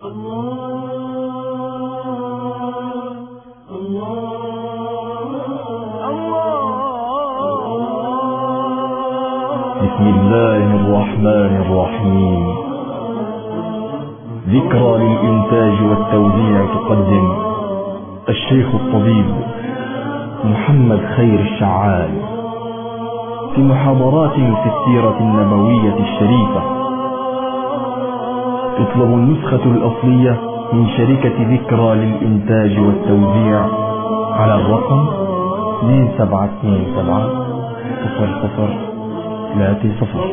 بسم الله الرحمن الرحيم. ذكرى للإنتاج والتوزيع تقدم الشيخ الطبيب محمد خير الشعال في محاضرات في السيرة النبوية الشريفة. تطلب النسخة الأصلية من شركة ذكرى للإنتاج والتوزيع على الرقم 27270030.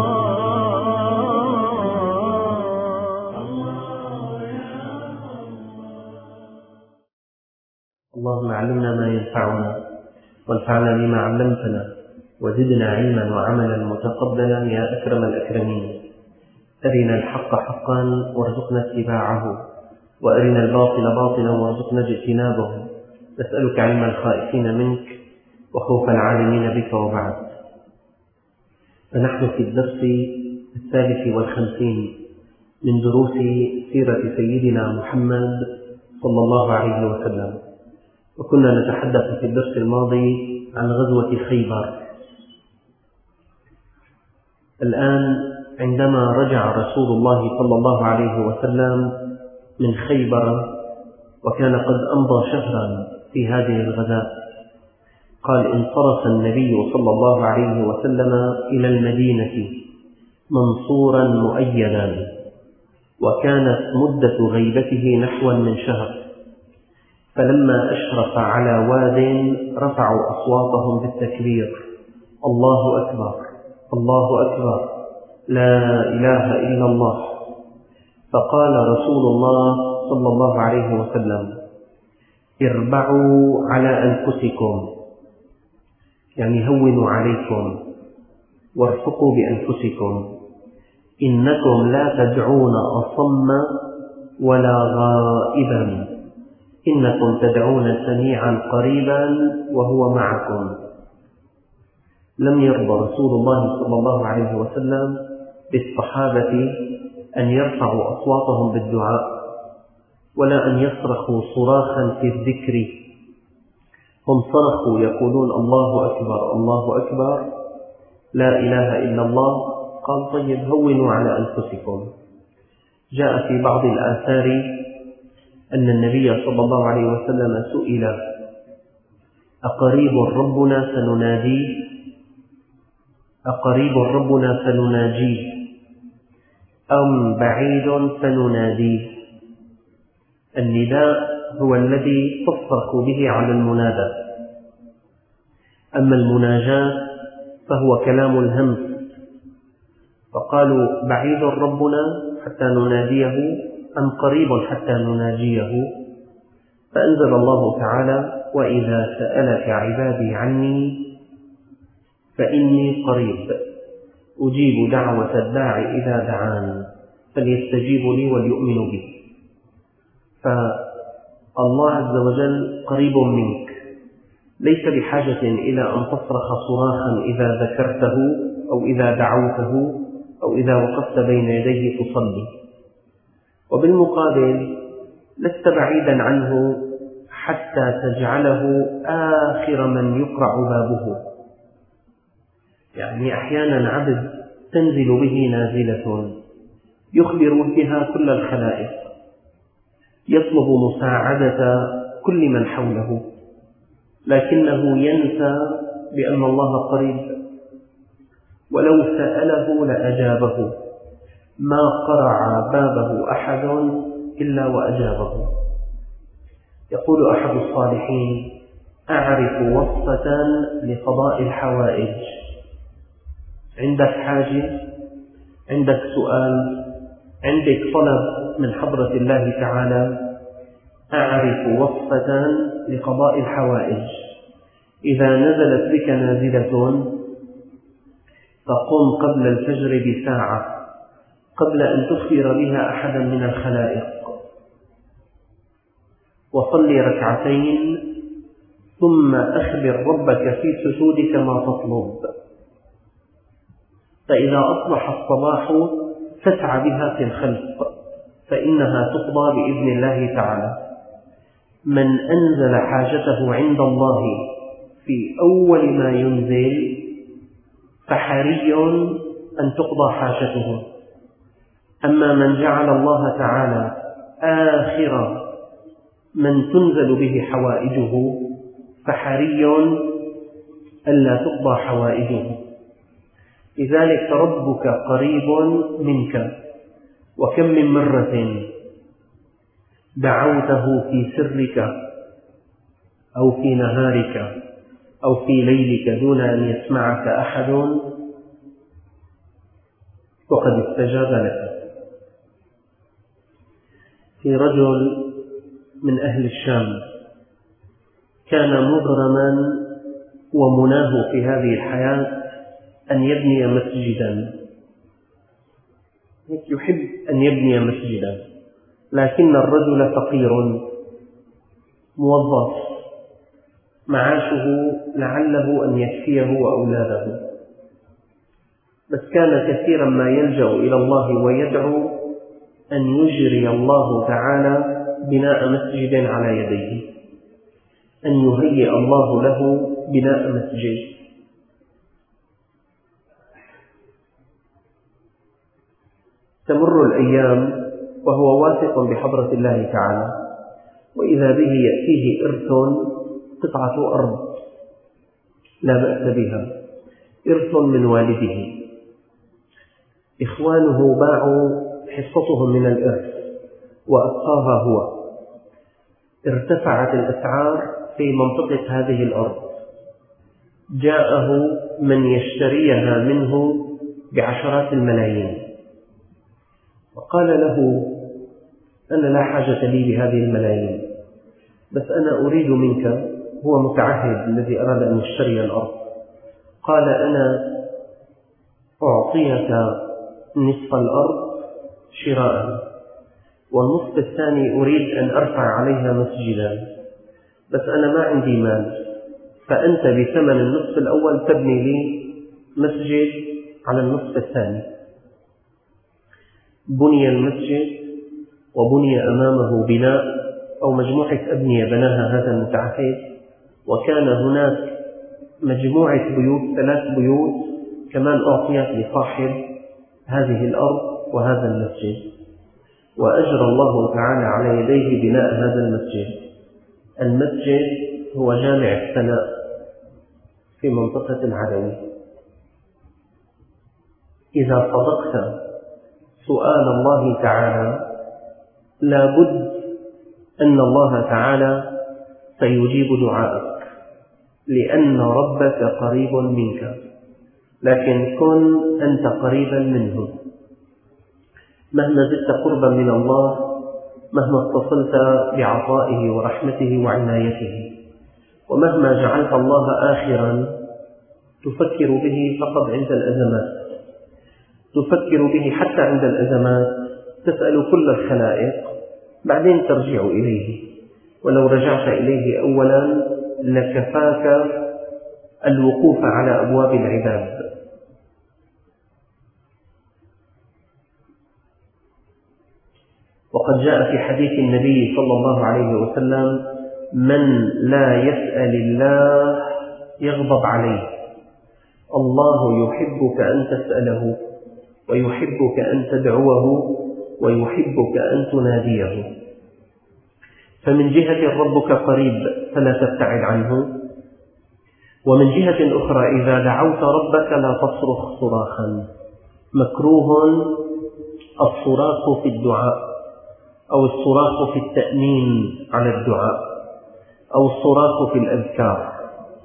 اللهم علمنا ما ينفعنا وانفعنا بما علمتنا وزدنا علما وعملا متقبلا يا أكرم الأكرمين. أرنا الحق حقا وارزقنا اتباعه، وأرنا الباطل باطلا وارزقنا اجتنابه. نسألك علم الخائفين منك وخوف العالمين بك، وبعد. فنحن في الدرس 53 من دروس سيرة سيدنا محمد صلى الله عليه وسلم، وكنا نتحدث في الدرس الماضي عن غزوة خيبر. الآن عندما رجع رسول الله صلى الله عليه وسلم من خيبر، وكان قد أمضى شهرا في هذه الغزاة، قال: انصرف النبي صلى الله عليه وسلم إلى المدينة منصورا مؤيدا، وكانت مدة غيبته نحو من شهر. فلما أشرف على واد رفعوا أصواتهم بالتكبير: الله أكبر الله أكبر لا إله إلا الله. فقال رسول الله صلى الله عليه وسلم: اربعوا على أنفسكم، يعني هونوا عليكم، وارفقوا بأنفسكم، إنكم لا تدعون أصم ولا غائبا، إنكم تدعون سميعا قريبا وهو معكم. لم يرضى رسول الله صلى الله عليه وسلم بالصحابة أن يرفعوا أصواتهم بالدعاء، ولا أن يصرخوا صراخا في الذكر. هم صرخوا يقولون: الله أكبر الله أكبر لا إله إلا الله. قال: طيب هونوا على أنفسكم. جاء في بعض الآثار أن النبي صلى الله عليه وسلم سئل: أقريب ربنا سنناديه؟ أقريب ربنا سنناجيه أم بعيد سنناديه؟ النداء هو الذي تصرخ به على المنادى، أما المناجاة فهو كلام الهمس. فقالوا: بعيد ربنا حتى نناديه أم قريب حتى نناجيه؟ فأنزل الله تعالى: وإذا سألك عبادي عني فإني قريب أجيب دعوة الداعي إذا دعان فليستجيبوا لي وليؤمنوا بي. فالله عز وجل قريب منك، ليس بحاجة إلى أن تصرخ صراخا إذا ذكرته أو إذا دعوته أو إذا وقفت بين يديه تصلي. وبالمقابل لست بعيدا عنه حتى تجعله آخر من يقرع بابه. يعني أحيانا عبد تنزل به نازلة يخبر بها كل الخلائق، يطلب مساعدة كل من حوله، لكنه ينسى بأن الله قريب، ولو سأله لأجابه، ما قرع بابه أحد إلا وأجابه. يقول أحد الصالحين: أعرف وصفة لقضاء الحوائج. عندك حاجة، عندك سؤال، عندك طلب من حضرة الله تعالى، أعرف وصفة لقضاء الحوائج. إذا نزلت بك نازلة فقم قبل الفجر بساعة قبل أن تخبر بها أحدا من الخلائق، وصلي ركعتين ثم أخبر ربك في سجودك ما تطلب. فإذا أصبح الصباح فاسعى بها في الخلق، فإنها تقضى بإذن الله تعالى. من أنزل حاجته عند الله في أول ما ينزل فحري أن تقضى حاجته. أما من جعل الله تعالى آخر من تنزل به حوائجه فحري ألا تقضى حوائجه. لذلك ربك قريب منك، وكم من مرة دعوته في سرك أو في نهارك أو في ليلك دون أن يسمعك أحد وقد استجاب لك. في رجل من أهل الشام كان مغرما ومناه في هذه الحياة أن يبني مسجدا، يحب أن يبني مسجدا، لكن الرجل فقير موظف معاشه لعله أن يكفيه وأولاده، بس كان كثيرا ما يلجأ إلى الله ويدعو أن يجري الله تعالى بناء مسجد على يديه، أن يهيئ الله له بناء مسجد. تمر الأيام وهو واثق بحضرة الله تعالى، وإذا به يأتيه إرث، قطعة أرض لا بأس بها، إرث من والده، إخوانه باعوا حصتهم من الإرث وأبقاها هو. ارتفعت الأسعار في منطقة هذه الأرض، جاءه من يشتريها منه بعشرات الملايين، وقال له: أنا لا حاجة لي بهذه الملايين، بس أنا أريد منك. هو متعهد الذي أراد أن يشتري الأرض. قال: أنا أعطيك نصف الأرض شراء، والنصف الثاني أريد أن أرفع عليها مسجدا، بس أنا ما عندي مال، فأنت بثمن النصف الأول تبني لي مسجد على النصف الثاني. بني المسجد وبني أمامه بناء أو مجموعة أبنية بناها هذا المتعهد، وكان هناك مجموعة بيوت، 3 بيوت كمان أعطيت لصاحب هذه الأرض وهذا المسجد، وأجرى الله تعالى على يديه بناء هذا المسجد. المسجد هو جامع السناء في منطقة العدوي. إذا صدقت سؤال الله تعالى لا بد أن الله تعالى سيجيب دعائك، لأن ربك قريب منك، لكن كن أنت قريبا منه. مهما زدت قربا من الله، مهما اتصلت بعطائه ورحمته وعنايته، ومهما جعلت الله آخرا تفكر به فقط عند الأزمات، تفكر به حتى عند الأزمات، تسأل كل الخلائق، بعدين ترجع إليه. ولو رجعت إليه أولا لكفاك الوقوف على أبواب العباد. وقد جاء في حديث النبي صلى الله عليه وسلم: من لا يسأل الله يغضب عليه. الله يحبك أن تسأله، ويحبك أن تدعوه، ويحبك أن تناديه. فمن جهة ربك قريب فلا تبتعد عنه، ومن جهة أخرى إذا دعوت ربك لا تصرخ صراخا. مكروه الصراخ في الدعاء، أو الصراخ في التأمين على الدعاء، أو الصراخ في الأذكار.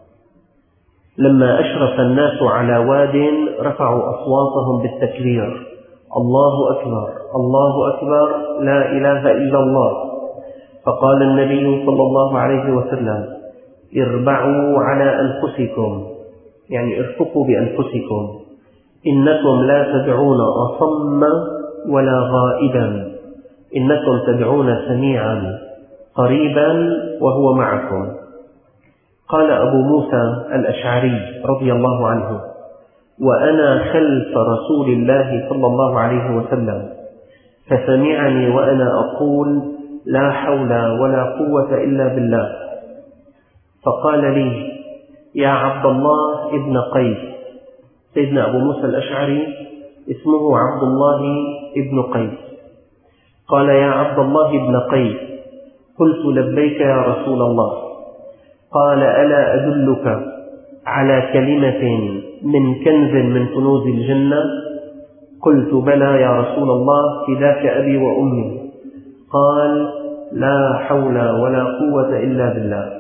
لما أشرف الناس على واد رفعوا أصواتهم بالتكبير: الله أكبر، الله أكبر، لا إله إلا الله. فقال النبي صلى الله عليه وسلم: اربعوا على أنفسكم، يعني ارفقوا بأنفسكم، إنكم لا تدعون أصم ولا غائبا، إنكم تدعون سميعا قريبا وهو معكم. قال أبو موسى الأشعري رضي الله عنه: وأنا خلف رسول الله صلى الله عليه وسلم فسمعني وأنا أقول لا حول ولا قوة إلا بالله، فقال لي يا عبد الله ابن قيس. سيدنا أبو موسى الأشعري اسمه عبد الله ابن قيس. قال يا عبد الله ابن قيس، قلت لبيك يا رسول الله. قال ألا أدلك على كلمة من كنز من كنوز الجنة؟ قلت بلى يا رسول الله، فداك أبي وأمي. قال لا حول ولا قوة إلا بالله.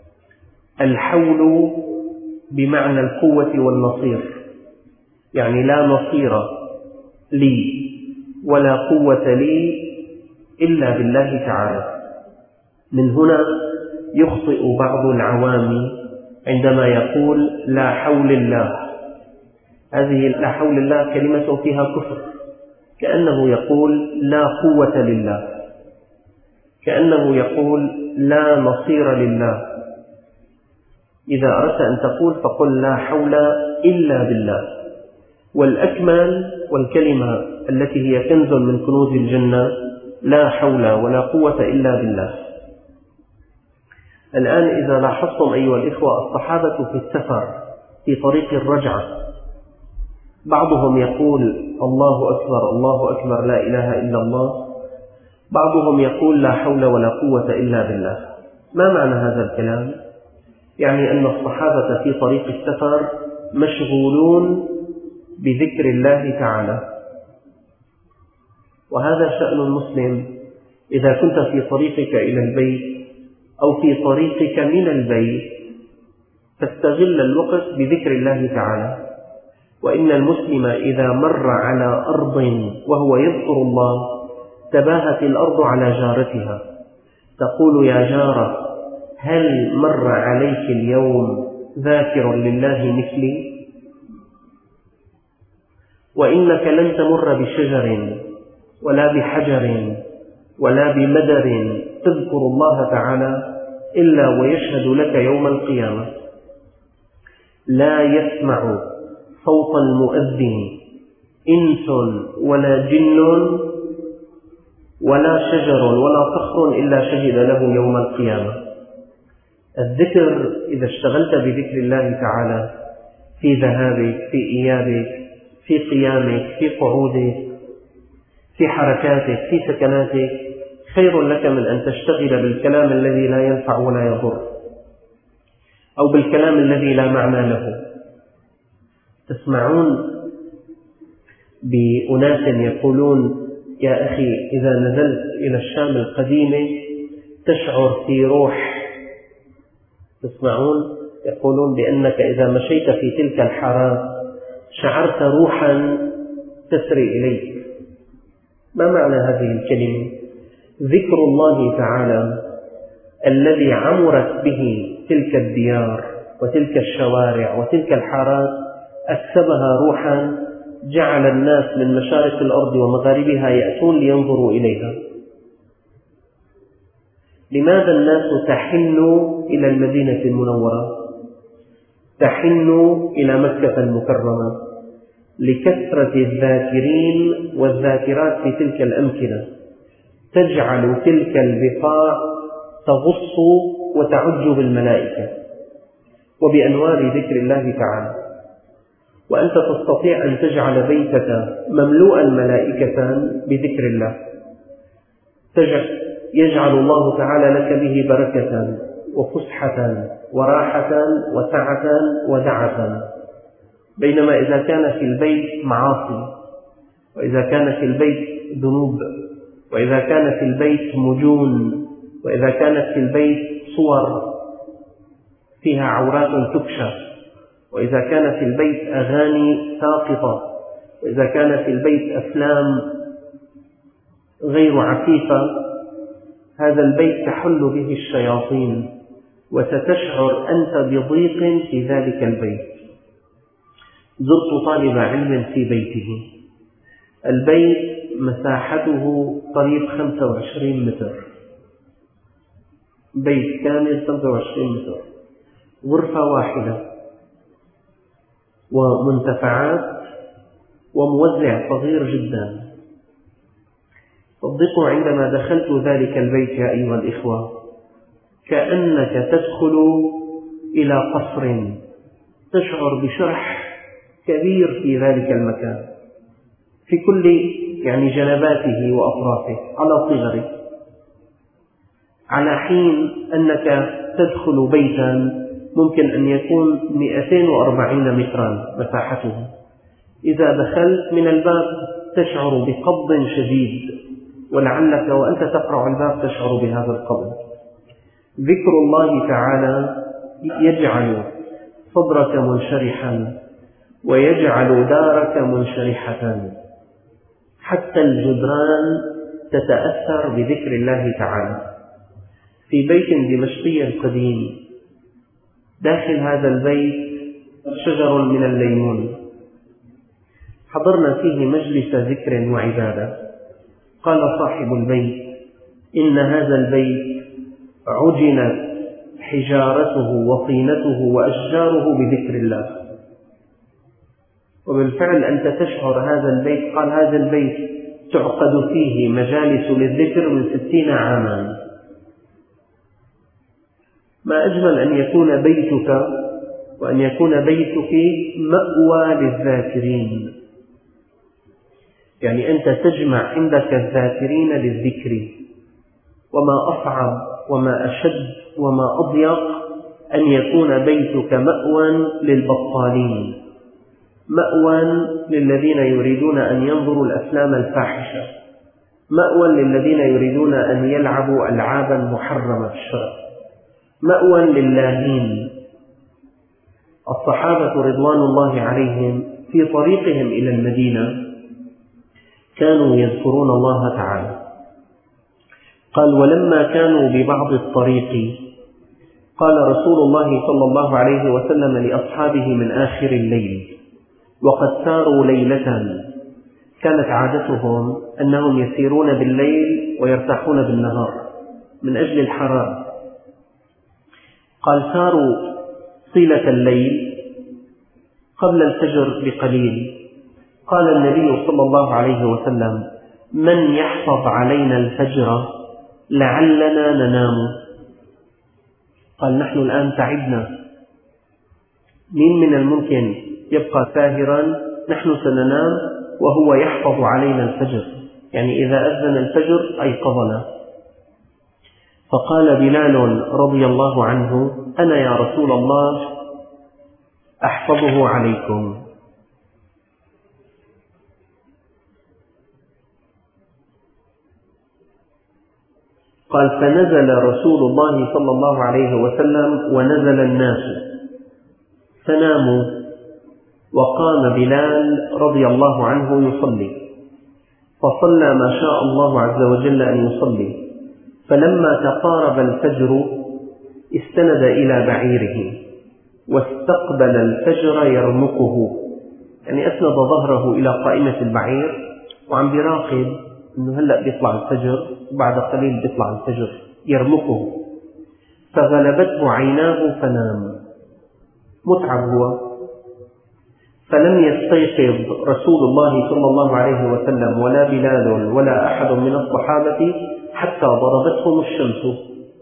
الحول بمعنى القوة والنصير، يعني لا نصير لي ولا قوة لي إلا بالله تعالى. من هنا يخطئ بعض العوام عندما يقول لا حول الله. هذه لا حول الله كلمة فيها كفر، كأنه يقول لا قوة لله، كأنه يقول لا نصير لله. إذا أردت أن تقول فقل لا حول إلا بالله. والأكمل والكلمة التي هي كنز من كنوز الجنة لا حول ولا قوة إلا بالله. الآن إذا لاحظتم أيها الإخوة، الصحابة في السفر في طريق الرجعة، بعضهم يقول الله أكبر الله أكبر لا إله إلا الله، بعضهم يقول لا حول ولا قوة إلا بالله. ما معنى هذا الكلام؟ يعني أن الصحابة في طريق السفر مشغولون بذكر الله تعالى، وهذا شأن المسلم. إذا كنت في طريقك إلى البيت أو في طريقك من البيت فاستغل الوقت بذكر الله تعالى. وإن المسلم إذا مر على أرض وهو يذكر الله تباهت الأرض على جارتها، تقول يا جارة هل مر عليك اليوم ذاكر لله مثلي؟ وإنك لن تمر بشجر ولا بحجر ولا بمدر تذكر الله تعالى إلا ويشهد لك يوم القيامة. لا يسمع صوت المؤذن إنس ولا جن ولا شجر ولا صخر إلا شهد له يوم القيامة. الذكر إذا اشتغلت بذكر الله تعالى في ذهابك، في إيابك، في قيامك، في قعودك، في حركاتك، في سكناتك، خير لك من أن تشتغل بالكلام الذي لا ينفع ولا يضر، أو بالكلام الذي لا معنى له. تسمعون بأناس يقولون يا أخي إذا نزلت إلى الشام القديمة تشعر في روح. تسمعون يقولون بأنك إذا مشيت في تلك الحارات شعرت روحا تسري إليك. ما معنى هذه الكلمة؟ ذكر الله تعالى الذي عمرت به تلك الديار وتلك الشوارع وتلك الحارات أكسبها روحا جعل الناس من مشارق الأرض ومغاربها يأتون لينظروا إليها. لماذا الناس تحن إلى المدينة المنورة، تحن إلى مكة المكرمة؟ لكثرة الذاكرين والذاكرات في تلك الأمكنة، تجعل تلك البقاع تغص وتعج بالملائكة وبأنوار ذكر الله تعالى. وأنت تستطيع أن تجعل بيتك مملوءا ملائكة بذكر الله، يجعل الله تعالى لك به بركة وفسحة وراحة وسعة ودعة. بينما إذا كان في البيت معاصي، وإذا كان في البيت ذنوب، وإذا كان في البيت مجون، وإذا كانت في البيت صور فيها عورات تكشف، وإذا كان في البيت أغاني ساقطة، وإذا كان في البيت أفلام غير عفيفة، هذا البيت تحل به الشياطين وستشعر أنت بضيق في ذلك البيت. زرت طالب علم في بيته، البيت مساحته قريب 25 متر، بيت كامل 25 متر، غرفة واحدة ومنتفعات وموزع صغير جدا. صدقوا عندما دخلت ذلك البيت يا أيها الإخوة كأنك تدخل إلى قصر، تشعر بشرح كبير في ذلك المكان في كل جنباته وأطرافه على صغره، على حين أنك تدخل بيتا ممكن أن يكون 240 مترا مساحته، إذا دخلت من الباب تشعر بقبض شديد، ولعلك وأنت تقرع الباب تشعر بهذا القبض. ذكر الله تعالى يجعل صدرك منشرحا ويجعل دارك منشرحة، حتى الجدران تتأثر بذكر الله تعالى. في بيت دمشقي قديم داخل هذا البيت شجر من الليمون، حضرنا فيه مجلس ذكر وعبادة. قال صاحب البيت: إن هذا البيت عجنت حجارته وطينته وأشجاره بذكر الله. وبالفعل أنت تشعر هذا البيت، قال هذا البيت تعقد فيه مجالس للذكر من 60 عاما. ما أجمل أن يكون بيتك وأن يكون بيتك مأوى للذاكرين، أنت تجمع عندك الذاكرين للذكر. وما أصعب وما أشد وما أضيق أن يكون بيتك مأوى للبطالين، مأوى للذين يريدون أن ينظروا الأفلام الفاحشة، مأوى للذين يريدون أن يلعبوا ألعابا محرمة في الشرع، مأوى للاهين. الصحابة رضوان الله عليهم في طريقهم إلى المدينة كانوا يذكرون الله تعالى. قال: ولما كانوا ببعض الطريق قال رسول الله صلى الله عليه وسلم لأصحابه من آخر الليل وقد ساروا ليلة، كانت عادتهم أنهم يسيرون بالليل ويرتاحون بالنهار من أجل الحرام. قال: ساروا طيلة الليل قبل الفجر بقليل. قال النبي صلى الله عليه وسلم: من يحفظ علينا الفجر لعلنا ننام. قال: نحن الآن تعبنا، من الممكن يبقى ساهرا؟ نحن سننام وهو يحفظ علينا الفجر، إذا أذن الفجر أيقظنا. فقال بلال رضي الله عنه: أنا يا رسول الله أحفظه عليكم. قال: فنزل رسول الله صلى الله عليه وسلم ونزل الناس فناموا، وقام بلال رضي الله عنه يصلي، فصلى ما شاء الله عز وجل أن يصلي. فلما تقارب الفجر استند إلى بعيره واستقبل الفجر يرمقه، أسند ظهره إلى قائمة البعير وعم بيراقب أنه هلأ بيطلع الفجر وبعد قليل بيطلع الفجر، يرمقه. فغلبته عيناه فنام، متعب هو. فلم يستيقظ رسول الله صلى الله عليه وسلم ولا بلال ولا أحد من الصحابة حتى ضربتهم الشمس،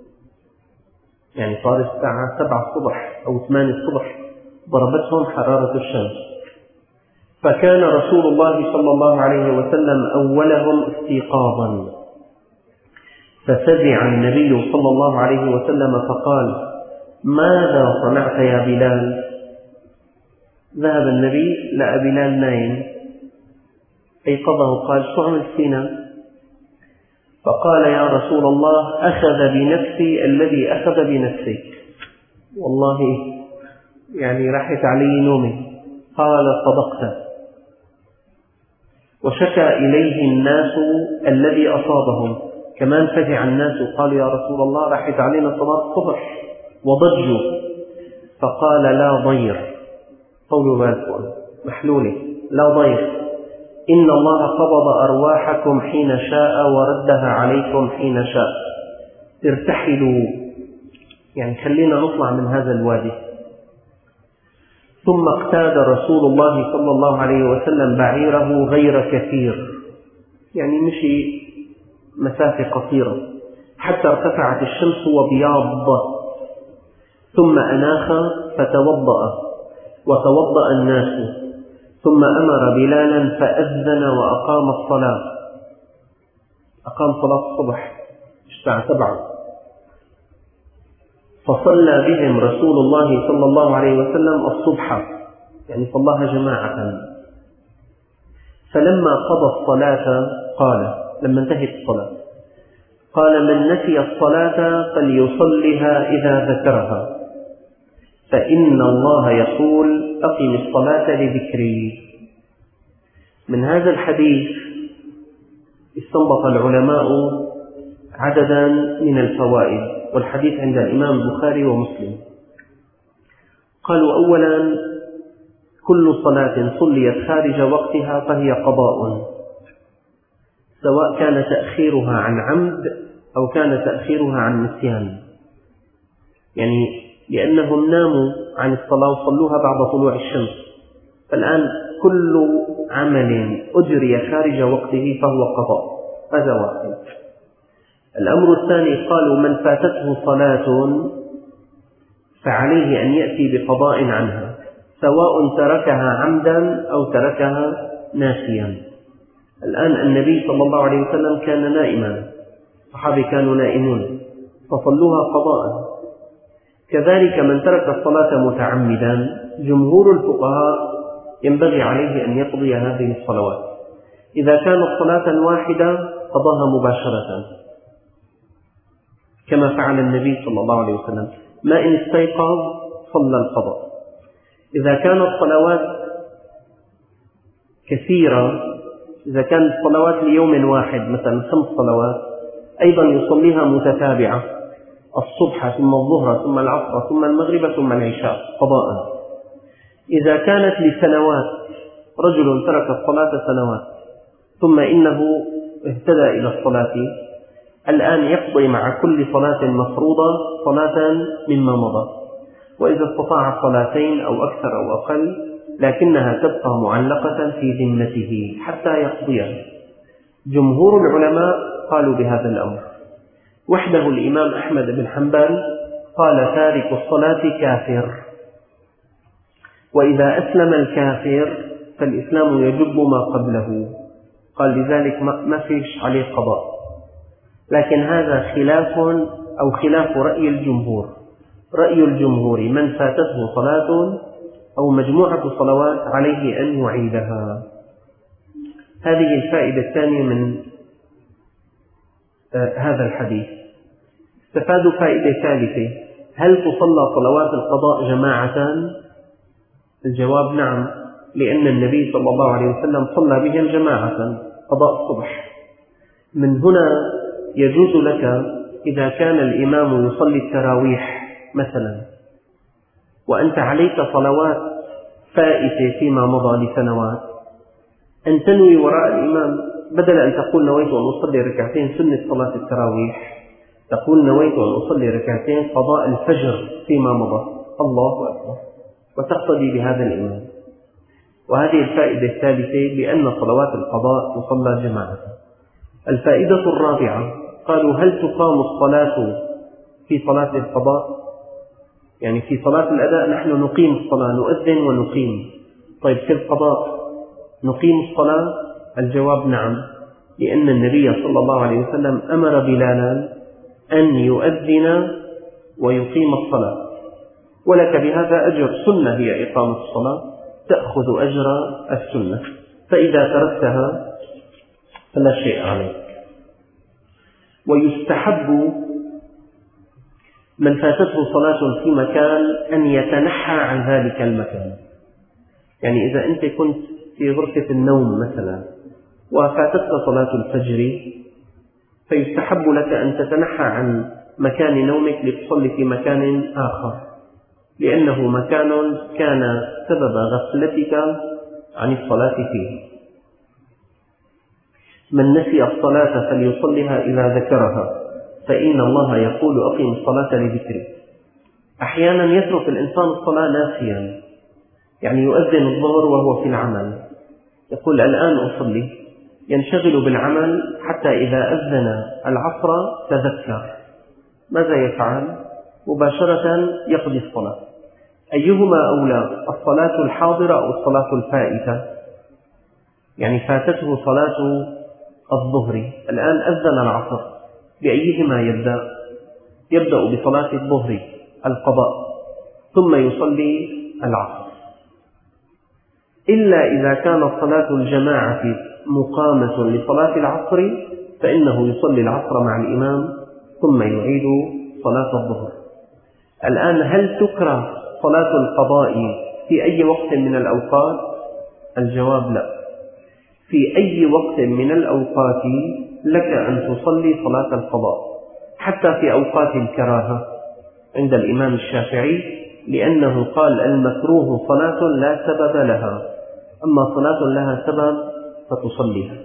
صار الساعة 7 الصبح أو 8 الصبح ضربتهم حرارة الشمس. فكان رسول الله صلى الله عليه وسلم أولهم استيقاظا، ففزع النبي صلى الله عليه وسلم فقال: ماذا صنعت يا بلال؟ ذهب النبي لقى بلال نايم، أيقظه، قال: شو عملت فينا؟ فقال: يا رسول الله أخذ بنفسي الذي أخذ بنفسك، والله راحت علي نومي. قال: صدقت. وشكى إليه الناس الذي أصابهم، كمان فزع الناس وقالوا: يا رسول الله راحت علينا صلاة الصبح، وضجوا. فقال: لا ضير، طولوا بالكم، محلولة، لا ضير، إن الله قبض أرواحكم حين شاء وردها عليكم حين شاء، ارتحلوا، خلينا نطلع من هذا الوادي. ثم اقتاد رسول الله صلى الله عليه وسلم بعيره غير كثير، مشي مسافة قصيرة حتى ارتفعت الشمس وبياضت، ثم أناخ فتوضأ وتوضأ الناس، ثم أمر بلالا فأذن وأقام الصلاة. أقام صلاة الصبح الساعة 7، فصلى بهم رسول الله صلى الله عليه وسلم الصبح، يعني صلاها جماعة. فلما قضى الصلاة قال، لما انتهت الصلاة قال: من نسي الصلاة فليصلها إذا ذكرها، فإن الله يقول: أقم الصلاة لذكري. من هذا الحديث استنبط العلماء عددا من الفوائد، والحديث عند الإمام البخاري ومسلم. قالوا: أولا، كل صلاة صليت خارج وقتها فهي قضاء، سواء كان تأخيرها عن عمد أو كان تأخيرها عن نسيان، يعني لأنهم ناموا عن الصلاة وصلوها بعد طلوع الشمس، فالآن كل عمل أجري خارج وقته فهو قضاء. هذا واحد. الأمر الثاني، قالوا: من فاتته صلاة فعليه أن يأتي بقضاء عنها، سواء تركها عمدا أو تركها ناسيا. الآن النبي صلى الله عليه وسلم كان نائما، الصحابة كانوا نائمون فصلوها قضاء. كذلك من ترك الصلاة متعمدا، جمهور الفقهاء ينبغي عليه أن يقضي هذه الصلوات. إذا كانت صلاة واحدة قضاها مباشرة كما فعل النبي صلى الله عليه وسلم، ما إن استيقظ صلى القضاء. إذا كانت صلوات كثيرة، إذا كانت صلوات ليوم واحد مثلا 5 صلوات، أيضا يصليها متتابعة، الصبح ثم الظهر ثم العصر ثم المغرب ثم العشاء قضاء. إذا كانت لسنوات، رجل ترك الصلاة سنوات ثم إنه اهتدى إلى الصلاة، الآن يقضي مع كل صلاة مفروضة صلاة مما مضى، وإذا استطاع صلاتين أو أكثر أو أقل، لكنها تبقى معلقة في ذمته حتى يقضيها. جمهور العلماء قالوا بهذا الأمر، وحده الإمام أحمد بن حنبل قال: تارك الصلاة كافر، وإذا أسلم الكافر فالإسلام يجب ما قبله، قال لذلك ما فيش عليه قضاء. لكن هذا خلاف رأي الجمهور. رأي الجمهور: من فاتته صلاة أو مجموعة صلوات عليه أن يعيدها. هذه الفائدة الثانية من هذا الحديث. استفادوا فائدة ثالثة: هل تصلى صلوات القضاء جماعة؟ الجواب نعم، لأن النبي صلى الله عليه وسلم صلى بهم جماعة قضاء الصبح. من هنا يجوز لك إذا كان الإمام يصلي التراويح مثلا وأنت عليك صلوات فائتة فيما مضى لسنوات، أن تنوي وراء الإمام، بدل أن تقول نويت أن أصلي ركعتين سنة صلاة التراويح، تقول نويت أن أصلي ركعتين قضاء الفجر فيما مضى، الله أكبر، وتقتدي بهذا الإمام. وهذه الفائدة الثالثة، بأن صلوات القضاء تصلى جماعة. الفائدة الرابعة، قالوا: هل تقام الصلاة في صلاة القضاء؟ يعني في صلاة الأداء نحن نقيم الصلاة، نؤذن ونقيم. طيب في القضاء نقيم الصلاة؟ الجواب نعم، لأن النبي صلى الله عليه وسلم أمر بلالا أن يؤذن ويقيم الصلاة، ولك بهذا أجر، سنة هي إقامة الصلاة، تأخذ أجر السنة، فإذا تركتها فلا شيء عليك. ويستحب من فاتته صلاة في مكان أن يتنحى عن ذلك المكان. يعني إذا أنت كنت في غرفة النوم مثلا وفاتتك صلاة الفجر، فيستحب لك أن تتنحى عن مكان نومك لتصلي في مكان آخر، لأنه مكان كان سبب غفلتك عن الصلاة فيه. من نسي الصلاة فليصلها إذا ذكرها، فإن الله يقول: أقم الصلاة لذكري. أحيانا يترك الإنسان الصلاة ناسيا، يعني يؤذن الظهر وهو في العمل، يقول الآن أصلي، ينشغل بالعمل حتى إذا أذن العصر تذكر. ماذا يفعل؟ مباشرة يقضي الصلاة. أيهما أولى، الصلاة الحاضرة أو الصلاة الفائتة؟ يعني فاتته صلاة الظهر، الآن أذن العصر، بأيهما يبدأ؟ يبدأ بصلاة الظهر القضاء ثم يصلي العصر، إلا إذا كانت صلاة الجماعة مقامة لصلاة العصر فإنه يصلي العصر مع الإمام ثم يعيد صلاة الظهر. الآن هل تكره صلاة القضاء في أي وقت من الأوقات؟ الجواب لا، في أي وقت من الأوقات لك أن تصلي صلاة القضاء، حتى في أوقات الكراهة عند الإمام الشافعي، لأنه قال المكروه صلاة لا سبب لها، أما صلاة لها سبب فتصليها.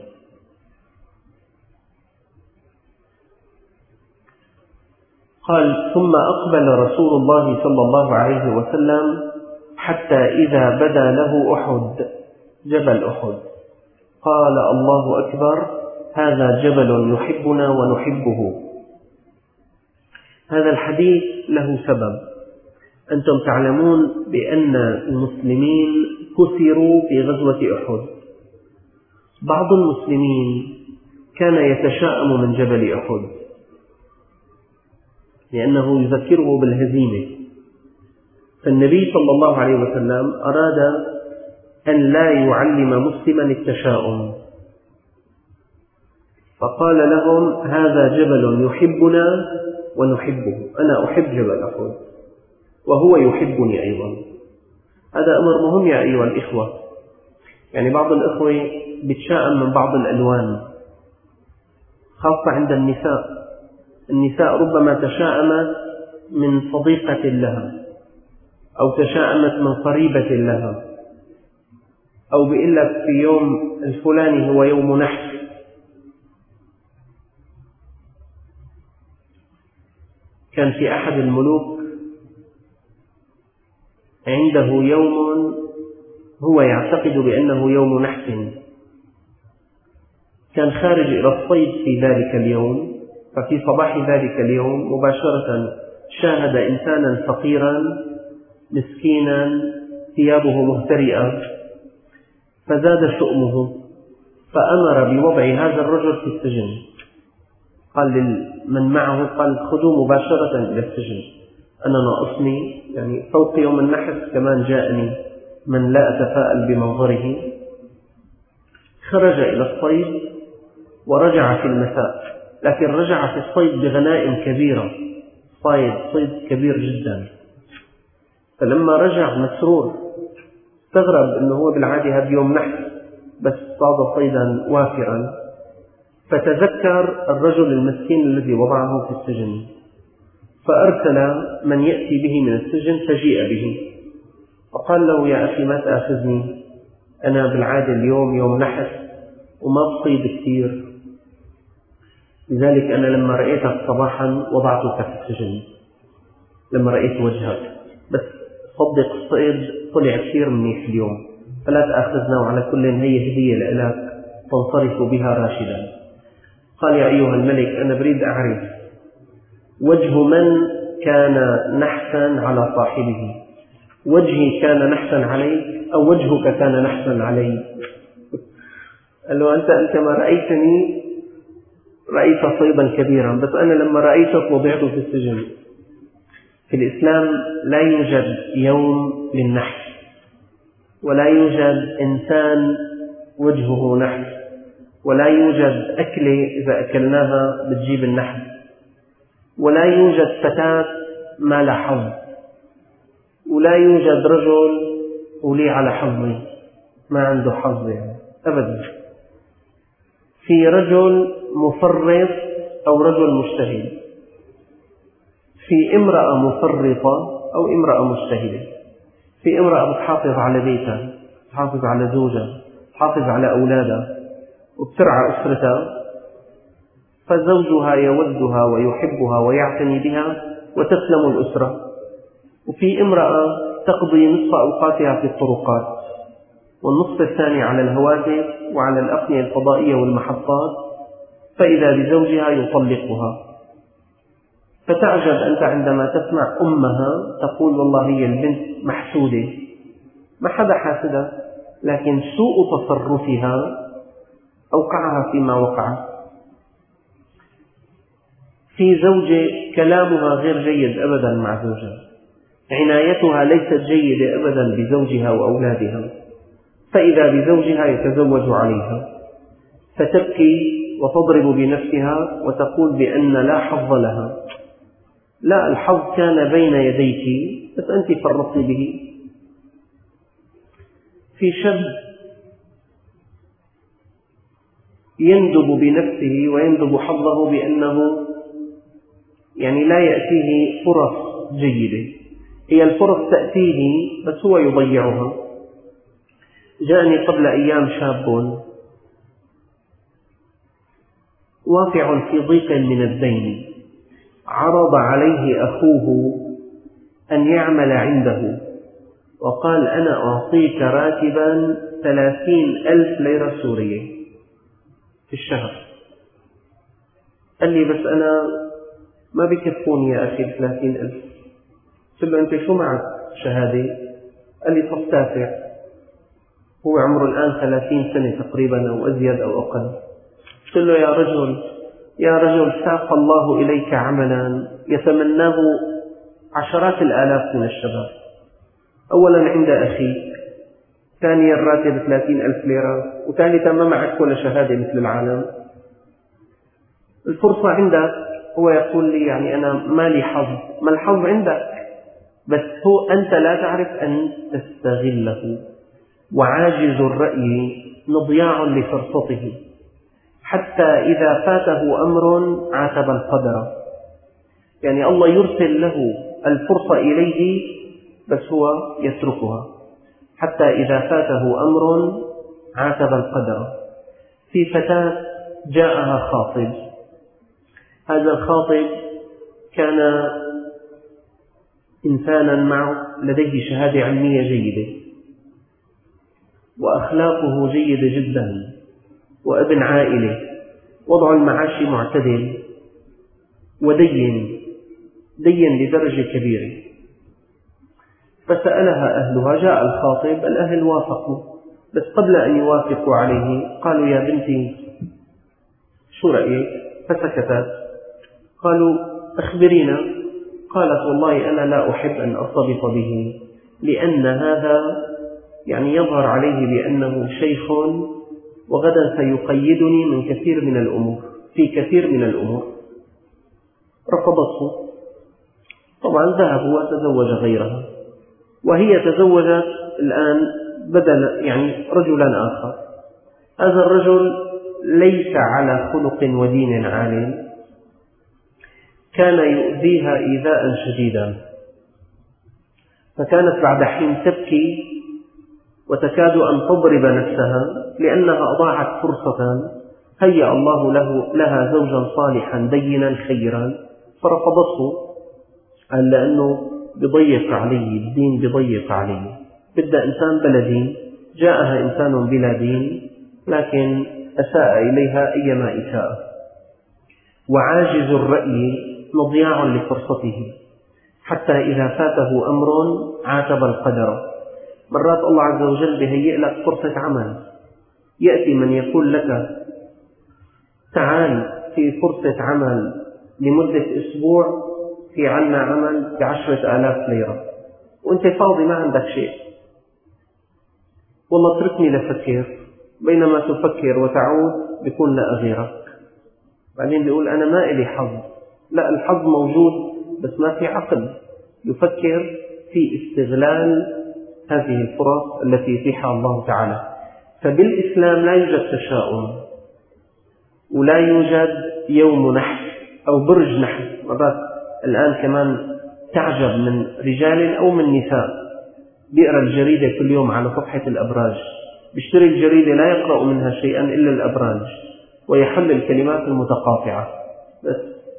قال ثم أقبل رسول الله صلى الله عليه وسلم حتى إذا بدا له أحد، جبل أحد، قال الله أكبر، هذا جبل يحبنا ونحبه. هذا الحديث له سبب. أنتم تعلمون بأن المسلمين كثروا في غزوة أحد. بعض المسلمين كان يتشائم من جبل أحد لأنه يذكره بالهزيمة، فالنبي صلى الله عليه وسلم أراد أن لا يعلم مسلما التشاؤم، فقال لهم هذا جبل يحبنا ونحبه، أنا أحب جبل أحد وهو يحبني أيضا. هذا أمر مهم يا أيها الإخوة. يعني بعض الإخوة بتشاءم من بعض الألوان، خاصة عند النساء ربما تشاءمت من صديقة لها، أو تشاءمت من قريبة لها، أو بيقول لك في يوم الفلاني هو يوم نحس. كان في أحد الملوك عنده يوم هو يعتقد بأنه يوم نحس، كان خارج إلى الصيد في ذلك اليوم، ففي صباح ذلك اليوم مباشرة شاهد إنسانا فقيرا مسكينا ثيابه مهترئة، فزاد شؤمه، فأمر بوضع هذا الرجل في السجن. قال لمن معه، قال خذوه مباشرة إلى السجن، أنا ناقصني، يعني فوق يوم النحس كمان جاءني من لا أتفاءل بمنظره. خرج إلى الصيد ورجع في المساء، لكن رجع في الصيد بغنائم كبيرة، صيد كبير جدا. فلما رجع مسرور استغرب أنه هو بالعادة هذا يوم نحس بس صاد صيدا وافرا، فتذكر الرجل المسكين الذي وضعه في السجن، فأرسل من يأتي به من السجن فجيء به، فقال له يا أخي ما تأخذني، أنا بالعادة اليوم يوم نحس وما بصيد كثير، لذلك أنا لما رأيتك صباحا وضعتك في السجن، لما رأيت وجهك، بس صدق الصيد طلع كثير منيح اليوم، فلا تأخذنا، وعلى كل هي هدية لك تنصرف بها راشدا. قال يا أيها الملك أنا بريد أعرف وجه من كان نحسا على صاحبه، وجهي كان نحسا علي أو وجهك كان نحسا علي؟ قال له أنت ما رأيتني رأيت صيدا كبيرا، بس أنا لما رأيتك وضعت في السجن. في الإسلام لا يوجد يوم للنحس، ولا يوجد إنسان وجهه نحس، ولا يوجد أكلة إذا أكلناها بتجيب النحس، ولا يوجد فتاة ما لا حظ، ولا يوجد رجل ولي على حظي ما عنده حظ، يعني أبدا. في رجل مفرط أو رجل مجتهد، في امرأة مفرطة أو امرأة مجتهدة، في امرأة بتحافظ على بيتها، بتحافظ على زوجها، بتحافظ على أولادها وبترعى أسرتها، فزوجها يودها ويحبها ويعتني بها وتسلم الأسرة. وفي امرأة تقضي نصف أوقاتها في الطرقات، والنصف الثاني على الهواتف وعلى الأقنية الفضائية والمحطات، فإذا بزوجها يطلقها. فتعجب أنت عندما تسمع أمها تقول والله هي البنت محسودة، ما حدا حاسدها، لكن سوء تصرفها أوقعها فيما وقع. في زوجة كلامها غير جيد أبدا مع زوجها، عنايتها ليست جيدة أبدا بزوجها وأولادها، فإذا بزوجها يتزوج عليها فتبكي وتضرب بنفسها وتقول بأن لا حظ لها. لا، الحظ كان بين يديك بس أنت فرطت به. في شاب يندب بنفسه ويندب حظه بأنه لا يأتيه فرص جيدة، هي الفرص تأتيه بس هو يضيعها. جاءني قبل أيام شاب واقع في ضيق من الدين، عرض عليه أخوه أن يعمل عنده وقال أنا أعطيك راتبا 30,000 ليرة سورية في الشهر. قال لي بس أنا ما بكفوني يا أخي 30,000. قلت له أنت شو معك شهادة؟ قال لي صف تاسع، هو عمره الآن 30 سنة تقريبا أو أزيد أو أقل. قلت له يا رجل ساق الله إليك عملا يتمناه عشرات الآلاف من الشباب، أولا عند أخيك، ثانيا الراتب 30,000 ليرة، وثالثا ما معك ولا شهادة مثل العالم، الفرصة عندك. هو يقول لي أنا ما لي حظ. ما الحظ عندك، بس هو أنت لا تعرف أن تستغله. وعاجز الرأي مضياع لفرصته، حتى إذا فاته أمر عاتب القدر. الله يرسل له الفرصة إليه بس هو يتركها، حتى إذا فاته أمر عاتب القدر. في فتاة جاءها خاطب، هذا الخاطب كان إنسانا معه لديه شهادة علمية جيدة وأخلاقه جيدة جدا وابن عائلة، وضع المعاش معتدل ودين لدرجة كبيرة. فسألها أهلها، جاء الخاطب، الأهل وافقوا، بس قبل أن يوافقوا عليه قالوا يا بنتي شو رأيك؟ فسكتت. قالوا أخبرينا. قالت والله أنا لا أحب أن أرتبط به، لأن هذا يظهر عليه بأنه شيخ وغدا سيقيدني من كثير من الأمور، في كثير من الأمور. رفضته. طبعا ذهبوا وتزوج غيرها، وهي تزوجت الآن بدل رجلا آخر. هذا الرجل ليس على خلق ودين عال، كان يؤذيها إيذاء شديدا، فكانت بعد حين تبكي وتكاد أن تضرب نفسها لأنها أضاعت فرصة هيأ الله لها زوجا صالحا دينا خيرا، فرفضته. قال لأنه بضيق عليه الدين، بضيق عليه، بدأ إنسان بلا دين. جاءها إنسان بلا دين لكن أساء إليها أيما إساءة. وعاجز الرأي مضياع لفرصته، حتى إذا فاته أمر عاتب القدر. مرات الله عز وجل بهيئ لك فرصة عمل، يأتي من يقول لك تعال في فرصة عمل لمدة أسبوع، في عنا عمل ب10,000 ليرة، وأنت فاضي ما عندك شيء. والله اتركني لفكر. بينما تفكر وتعود بيكون لا غيرك، بعدين بيقول أنا ما إلي حظ. لا، الحظ موجود بس ما في عقل يفكر في استغلال هذه الفرص التي يتيحها الله تعالى. فبالإسلام لا يوجد تشاؤم، ولا يوجد يوم نحس أو برج نحس. مرات الآن كمان تعجب من رجال أو من نساء بيقرأ الجريدة كل يوم على صفحة الأبراج، بيشتري الجريدة لا يقرأ منها شيئا إلا الأبراج ويحل الكلمات المتقاطعة، بس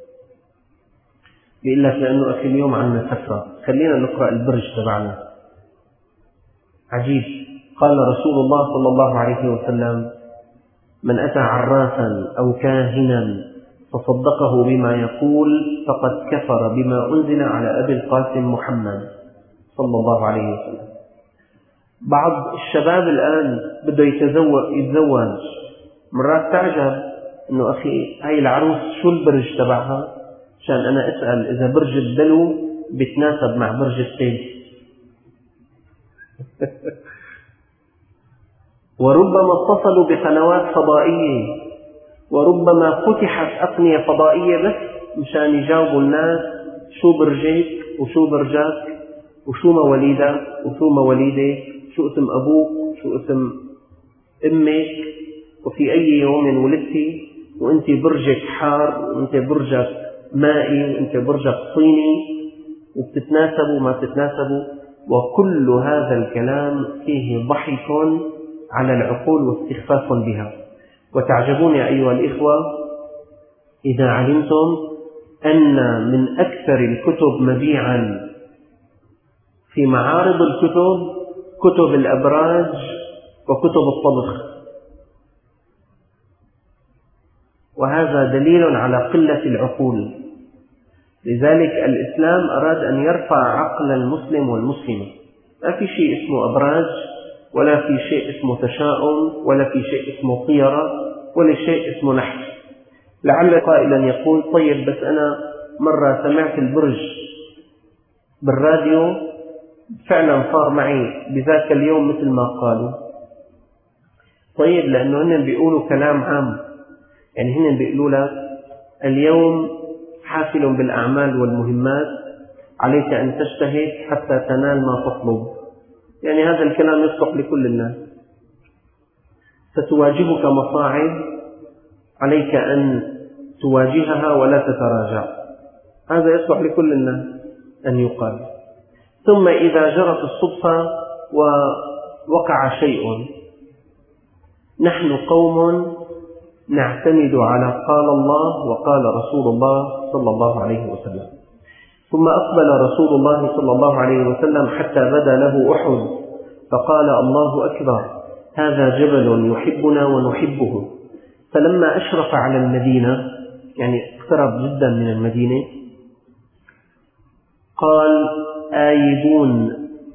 بيقول لك لأنه أخي اليوم عنا سفرة خلينا نقرأ البرج تبعنا. عجيب، قال رسول الله صلى الله عليه وسلم: من أتى عرافا أو كاهنا فصدقه بما يقول فقد كفر بما أنزل على أبي القاسم محمد صلى الله عليه وسلم. بعض الشباب الآن بده يتزوج، مرات تعجب إنه أخي هاي العروس شو البرج تبعها، عشان أنا أسأل إذا برج الدلو بيتناسب مع برج التيس. وربما اتصلوا بقنوات فضائية، وربما فتحت أقنية فضائية بس مشان يجاوبوا الناس شو برجك وشو برجك وشو مواليدك وشو مواليدك، شو اسم أبوك شو اسم أمك، وفي أي يوم ولدتي، وأنت برجك حار وأنت برجك مائي وأنت برجك صيني، وبتتناسبوا وما بتتناسبوا. وكل هذا الكلام فيه ضحك على العقول واستخفاف بها. وتعجبون يا أيها الإخوة إذا علمتم أن من أكثر الكتب مبيعا في معارض الكتب كتب الأبراج وكتب الطبخ، وهذا دليل على قلة العقول. لذلك الإسلام أراد أن يرفع عقل المسلم والمسلمة. ما في شيء اسمه أبراج، ولا في شيء اسمه تشاؤم، ولا في شيء اسمه طيرة، ولا شيء اسمه نحس. لعل قائلا يقول: طيب بس أنا مرة سمعت البرج بالراديو فعلا صار معي بذاك اليوم مثل ما قالوا. طيب لأنه هن بيقولوا كلام عام، يعني هن بيقولوا لك اليوم حافل بالأعمال والمهمات، عليك أن تجتهد حتى تنال ما تطلب. يعني هذا الكلام يصلح لكل الناس. ستواجهك مصاعب، عليك أن تواجهها ولا تتراجع. هذا يصلح لكل الناس أن يقال. ثم إذا جرت الصدفة ووقع شيء، نحن قوم نعتمد على قال الله وقال رسول الله صلى الله عليه وسلم. ثم أقبل رسول الله صلى الله عليه وسلم حتى بدا له أحد، فقال: الله أكبر، هذا جبل يحبنا ونحبه. فلما أشرف على المدينة، يعني اقترب جدا من المدينة، قال: آيبون،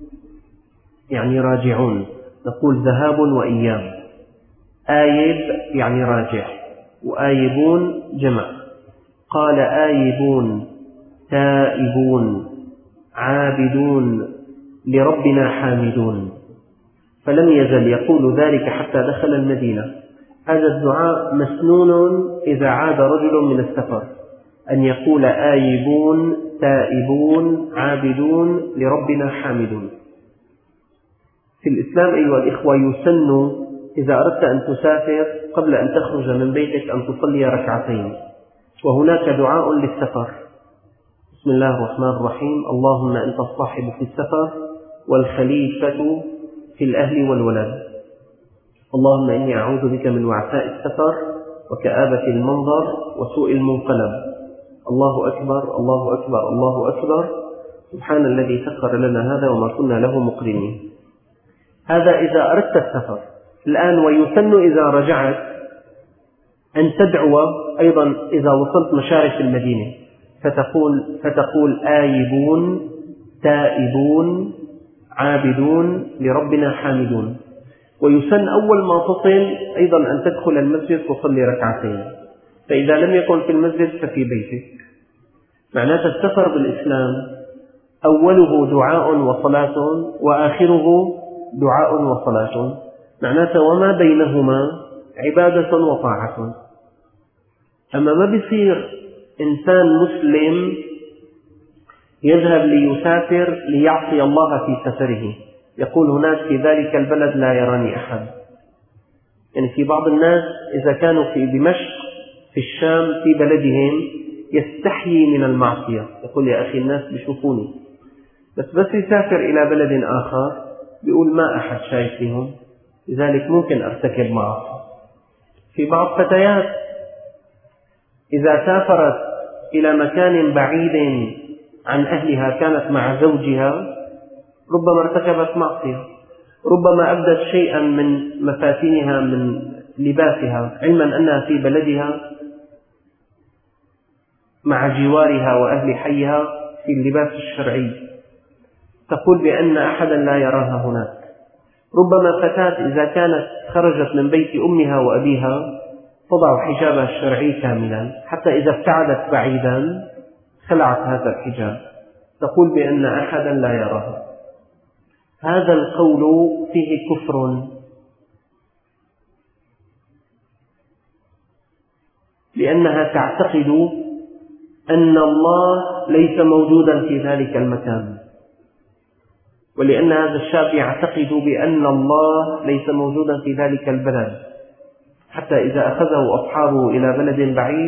يعني راجعون. نقول ذهاب وإياب. آيب يعني راجع، وآيبون جمع. قال: آيبون تائبون عابدون لربنا حامدون. فلم يزل يقول ذلك حتى دخل المدينة. هذا الدعاء مسنون إذا عاد رجل من السفر، أن يقول: آيبون تائبون عابدون لربنا حامدون. في الإسلام أيها الإخوة يسن إذا أردت أن تسافر قبل أن تخرج من بيتك أن تصلي ركعتين، وهناك دعاء للسفر: بسم الله الرحمن الرحيم، اللهم أنت الصاحب في السفر والخليفة في الأهل والولد، اللهم إني أعوذ بك من وعثاء السفر وكآبة المنظر وسوء المنقلب. الله أكبر الله أكبر الله أكبر، سبحان الذي سخر لنا هذا وما كنا له مقرنين. هذا إذا أردت السفر. الآن ويسن إذا رجعت أن تدعو أيضا إذا وصلت مشارف المدينة، فتقول: آيبون تائبون عابدون لربنا حامدون. ويسن أول ما تصل أيضا أن تدخل المسجد تصلي ركعتين، فإذا لم يكن في المسجد ففي بيتك. معناته السفر بالإسلام أوله دعاء وصلاة وآخره دعاء وصلاة، معناته وما بينهما عبادة وطاعة. أما ما بيصير إنسان مسلم يذهب ليسافر ليعصي الله في سفره، يقول هناك في ذلك البلد لا يراني أحد. يعني في بعض الناس إذا كانوا في دمشق في الشام في بلدهم يستحيي من المعصية، يقول: يا أخي الناس بيشوفوني. بس يسافر إلى بلد آخر بيقول: ما أحد شايفهم، لذلك ممكن أرتكب معصية. في بعض فتيات إذا سافرت إلى مكان بعيد عن أهلها كانت مع زوجها ربما ارتكبت معصية. ربما أبدت شيئا من مفاتنها من لباسها، علما أنها في بلدها مع جوارها وأهل حيها في اللباس الشرعي، تقول بأن أحدا لا يراها هناك. ربما فتاة إذا كانت خرجت من بيت أمها وأبيها تضع حجابها الشرعي كاملا، حتى إذا ابتعدت بعيدا خلعت هذا الحجاب، تقول بأن أحدا لا يراها. هذا القول فيه كفر، لأنها تعتقد أن الله ليس موجودا في ذلك المكان، ولأن هذا الشاب يعتقد بأن الله ليس موجودا في ذلك البلد، حتى إذا أخذه أصحابه إلى بلد بعيد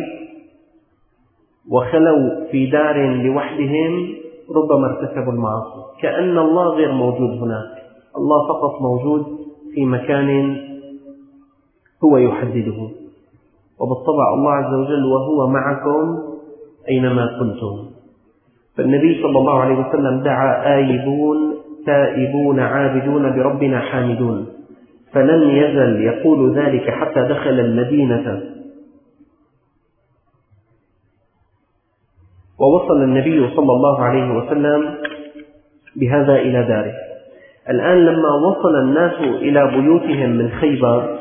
وخلوا في دار لوحدهم ربما ارتكبوا المعاصي، كأن الله غير موجود هناك، الله فقط موجود في مكان هو يحدده. وبالطبع الله عز وجل وهو معكم أينما كنتم. فالنبي صلى الله عليه وسلم دعا آيبون تائبون عابدون بربنا حامدون، فلم يزل يقول ذلك حتى دخل المدينة. ووصل النبي صلى الله عليه وسلم بهذا إلى داره. الآن لما وصل الناس إلى بيوتهم من خيبر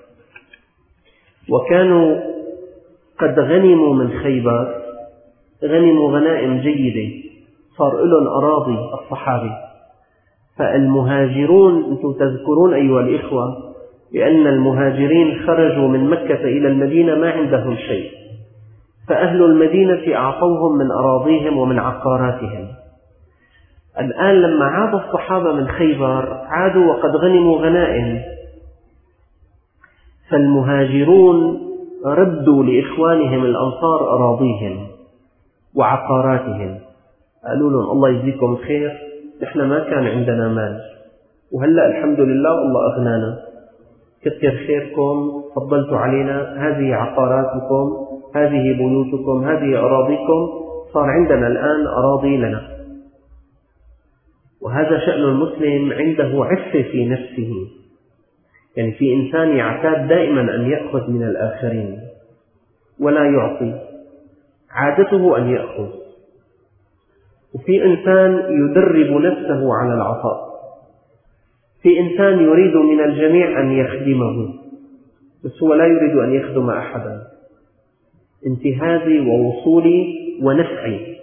وكانوا قد غنموا من خيبر، غنموا غنائم جيدة، صار لهم أراضي الصحابة. فالمهاجرون، أنتم تذكرون أيها الإخوة بأن المهاجرين خرجوا من مكة إلى المدينة ما عندهم شيء، فأهل المدينة أعطوهم من أراضيهم ومن عقاراتهم. الآن لما عاد الصحابة من خيبر عادوا وقد غنموا غنائم، فالمهاجرون ردوا لإخوانهم الأنصار أراضيهم وعقاراتهم، قالوا لهم الله يجزيكم خير، نحن ما كان عندنا مال وهلأ الحمد لله الله أغنانا، كثر خيركم، فضلتوا علينا، هذه عقاراتكم، هذه بيوتكم، هذه أراضيكم، صار عندنا الآن أراضي لنا. وهذا شأن المسلم، عنده عفة في نفسه، يعني في إنسان يعتاد دائما أن يأخذ من الآخرين ولا يعطي، عادته أن يأخذ. وفي إنسان يدرب نفسه على العطاء، في إنسان يريد من الجميع أن يخدمه بس هو لا يريد أن يخدم أحدا، انتهازي ووصولي ونفعي.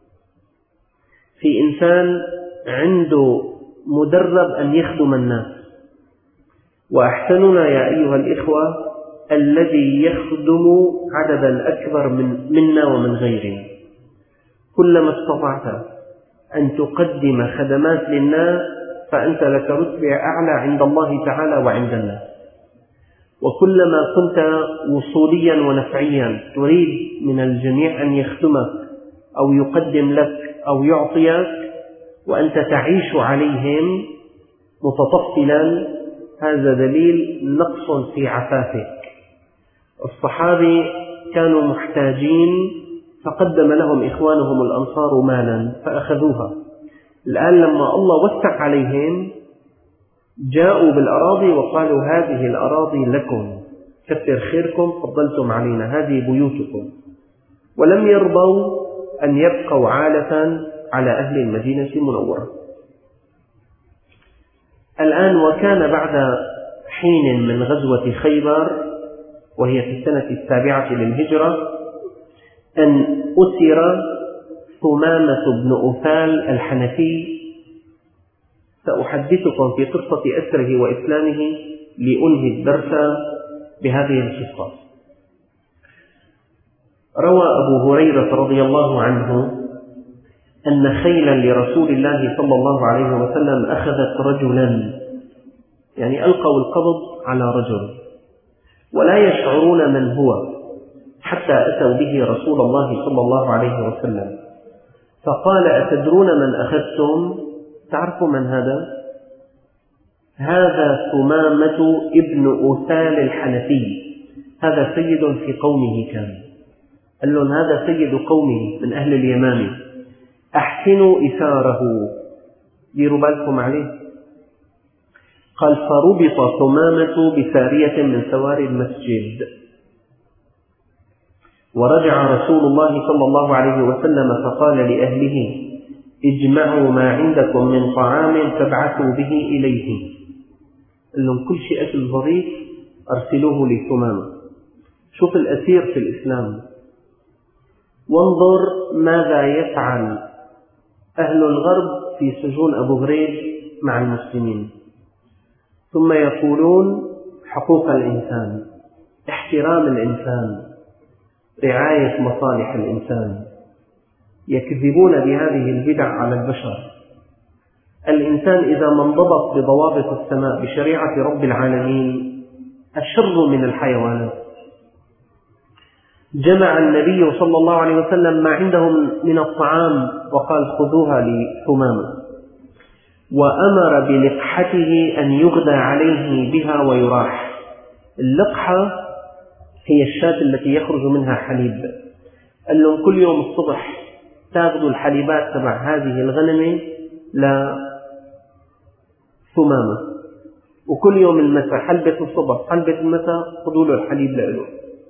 في إنسان عنده مدرب أن يخدم الناس، وأحسننا يا أيها الإخوة الذي يخدم عددا أكبر منا ومن غيرنا. كلما استطعت أن تقدم خدمات للناس فأنت لك رتبة أعلى عند الله تعالى وعند الناس. وكلما كنت وصوليا ونفعيا تريد من الجميع أن يخدمك أو يقدم لك أو يعطيك وأنت تعيش عليهم متطفلا، هذا دليل نقص في عفافك. الصحابة كانوا محتاجين فقدم لهم إخوانهم الأنصار مالا فأخذوها. الآن لما الله وسع عليهم جاءوا بالأراضي وقالوا هذه الأراضي لكم، كثر خيركم، فضلتم علينا، هذه بيوتكم. ولم يرضوا أن يبقوا عالة على أهل المدينة المنورة. الآن وكان بعد حين من غزوة خيبر وهي في السنة 7 للهجرة أن أسر ثمامة بن أثال الحنفي. سأحدثكم في قصة أسره وإسلامه لأنهي الدرس بهذه القصة. روى أبو هريرة رضي الله عنه أن خيلا لرسول الله صلى الله عليه وسلم أخذت رجلا، يعني ألقوا القبض على رجل ولا يشعرون من هو، حتى أتوا به رسول الله صلى الله عليه وسلم فقال أتدرون من أخذتم؟ تعرفوا من هذا؟ هذا ثمامة ابن أثال الحنفي، هذا سيد في قومه كان. قال لهم هذا سيد قومه من أهل اليمامة، أحسنوا إثاره، ديروا بالكم عليه. قال فربط ثمامة بسارية من سواري المسجد، ورجع رسول الله صلى الله عليه وسلم فقال لأهله اجمعوا ما عندكم من طعام فابعثوا به إليه. قال لهم كل شيء أكل ظريف أرسلوه لثمامة. شوف الأسير في الإسلام، وانظر ماذا يفعل أهل الغرب في سجون أبو غريب مع المسلمين، ثم يقولون حقوق الإنسان، احترام الإنسان، رعاية مصالح الإنسان، يكذبون بهذه البدع على البشر. الإنسان إذا ما انضبط بضوابط السماء بشريعة رب العالمين أشر من الحيوانات. جمع النبي صلى الله عليه وسلم ما عندهم من الطعام وقال خذوها لثمامة، وأمر بلقحته أن يغدى عليه بها ويراح. اللقحة هي الشاة التي يخرج منها حليب. قال لهم كل يوم الصبح تاخذوا الحليبات تبع هذه الغنمة لثمامة، وكل يوم المساء حلبة الصبح حلبة المساء خذوا له الحليب له.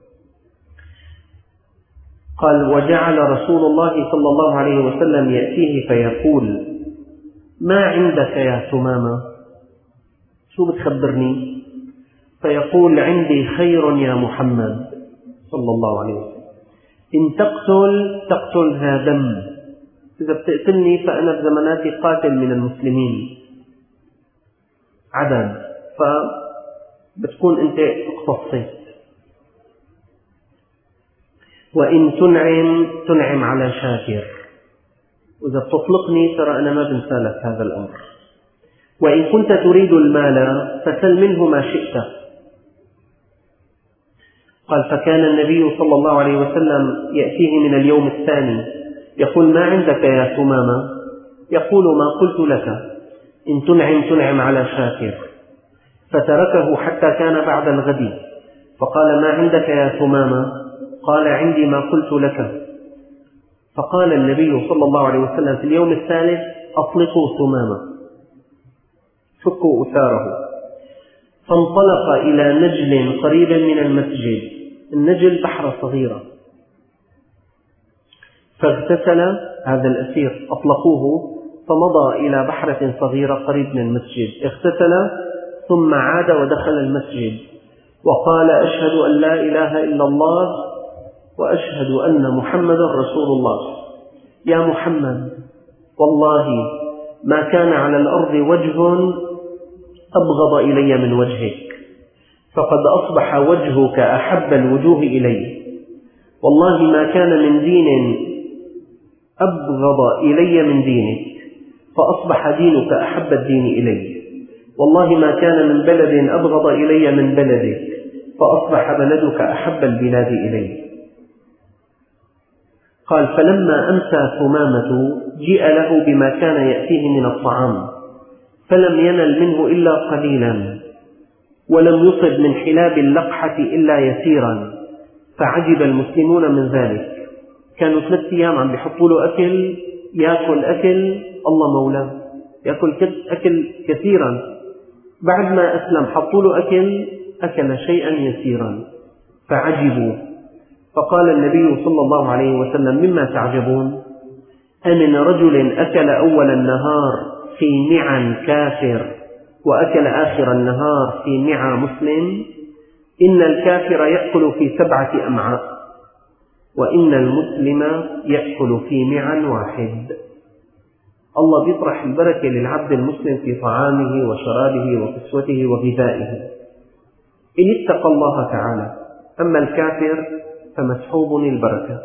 قال وجعل رسول الله صلى الله عليه وسلم يأتيه فيقول ما عندك يا ثمامة؟ شو بتخبرني؟ فيقول عندي خير يا محمد صلى الله عليه وسلم، إن تقتل ذا دم، إذا بتقتلني فأنا بزماناتي قاتل من المسلمين عدد، فبتكون أنت اقتصيت. وإن تنعم على شاكر، وإذا بتطلقني ترى أنا ما بنسى لك هذا الأمر. وإن كنت تريد المال فسل منه ما شئت. قال فكان النبي صلى الله عليه وسلم يأتيه من اليوم الثاني يقول ما عندك يا ثمامة؟ يقول ما قلت لك، إن تنعم على شاكر. فتركه حتى كان بعد الغد، فقال ما عندك يا ثمامة؟ قال عندي ما قلت لك. فقال النبي صلى الله عليه وسلم في اليوم الثالث أطلقوا ثمامة، فكوا أثاره. فانطلق إلى نجل قريب من المسجد، النجل بحر صغيرة، فاغتسل هذا الأسير، أطلقوه فمضى إلى بحرة صغيرة قريب من المسجد، اغتسل ثم عاد ودخل المسجد وقال أشهد أن لا إله إلا الله وأشهد أن محمدا رسول الله. يا محمد والله ما كان على الأرض وجه أبغض إلي من وجهك، فقد أصبح وجهك أحب الوجوه إلي. والله ما كان من دين أبغض إلي من دينك، فأصبح دينك أحب الدين إلي. والله ما كان من بلد أبغض إلي من بلدك، فأصبح بلدك أحب البلاد إلي. قال فلما أمسى ثمامة جيء له بما كان يأتيه من الطعام، فلم ينل منه إلا قليلا، ولم يصب من حلاب اللقحة إلا يسيرا، فعجب المسلمون من ذلك. كانوا 3 أيام عم بيحطوا له أكل، يأكل أكل الله مولاه، يأكل أكل كثيرا. بعد ما أسلم حطوا له أكل شيئا يسيرا، فعجبوا. فقال النبي صلى الله عليه وسلم مما تعجبون؟ أمن رجل أكل أول النهار في معى كافر وأكل آخر النهار في معى مسلم؟ إن الكافر يأكل في 7 أمعاء، وإن المسلم يأكل في معى واحد. الله بيطرح البركة للعبد المسلم في طعامه وشرابه وكسوته وغذائه إن اتقى الله تعالى، أما الكافر فمسحوب البركة.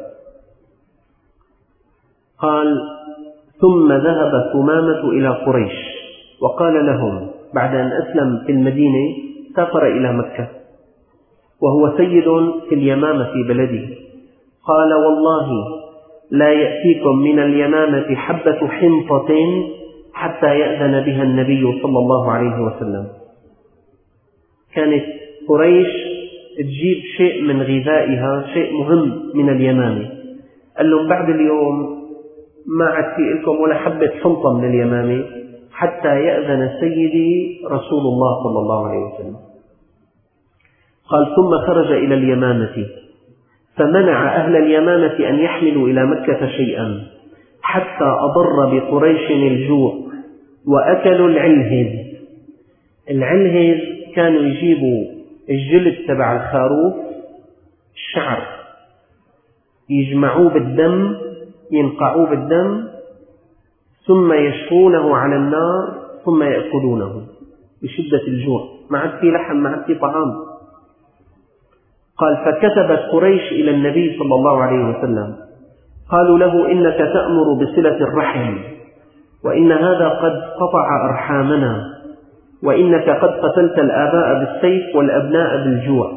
قال ثم ذهب ثمامة إلى قريش وقال لهم بعد أن أسلم في المدينة سافر إلى مكة وهو سيد في اليمامة في بلده. قال والله لا يأتيكم من اليمامة حبة حنطة حتى يأذن بها النبي صلى الله عليه وسلم. كانت قريش تجيب شيء من غذائها، شيء مهم من اليمامة. قال لهم بعد اليوم ما عاد في لكم ولا حبة حنطة من اليمامة حتى يأذن سيدي رسول الله صلى الله عليه وسلم. قال ثم خرج إلى اليمامة فمنع أهل اليمامة أن يحملوا إلى مكة شيئا حتى أضر بقريش الجوع وأكلوا العلهز. العلهز كانوا يجيبوا الجلد تبع الخروف، الشعر، يجمعوه بالدم، ينقعوه بالدم، ثم يشوونه على النار ثم يأكلونه بشدة الجوع، ما عاد في لحم، ما عاد في طعام. قال فكتبت قريش إلى النبي صلى الله عليه وسلم قالوا له إنك تأمر بصلة الرحم، وإن هذا قد قطع أرحامنا، وإنك قد قتلت الآباء بالسيف والأبناء بالجوع.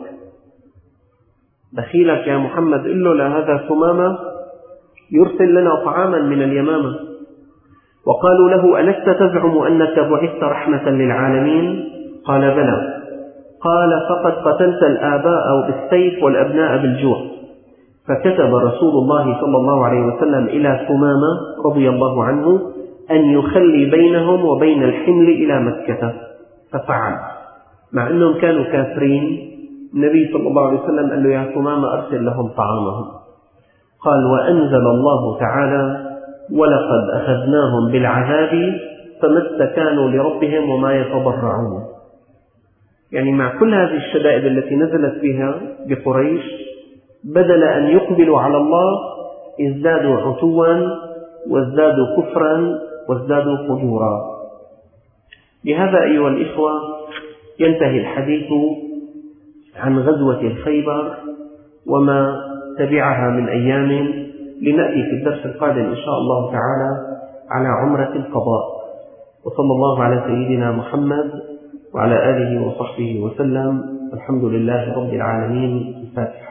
دخيلك يا محمد قل له لهذا ثمامة يرسل لنا طعاما من اليمامة. وقالوا له ألست تزعم أنك بعثت رحمة للعالمين؟ قال بلى. قال فقد قتلت الآباء بالسيف والأبناء بالجوع. فكتب رسول الله صلى الله عليه وسلم إلى ثمامة رضي الله عنه أن يخلي بينهم وبين الحمل إلى مكة، ففعل، مع أنهم كانوا كافرين. النبي صلى الله عليه وسلم قال له يا ثمامة أرسل لهم طعامهم. قال وأنزل الله تعالى ولقد أخذناهم بالعذاب فما استكانوا لربهم وما يتضرعون. يعني مع كل هذه الشدائد التي نزلت بها بقريش، بدل أن يقبلوا على الله ازدادوا عتوا وازدادوا كفرا وازدادوا فجورا. بهذا أيها الإخوة ينتهي الحديث عن غزوة الخيبر وما تبعها من أيام، لنأتي في الدرس القادم إن شاء الله تعالى على عمرة القضاء. وصلى الله على سيدنا محمد وعلى آله وصحبه وسلم. الحمد لله رب العالمين. الفاتحة.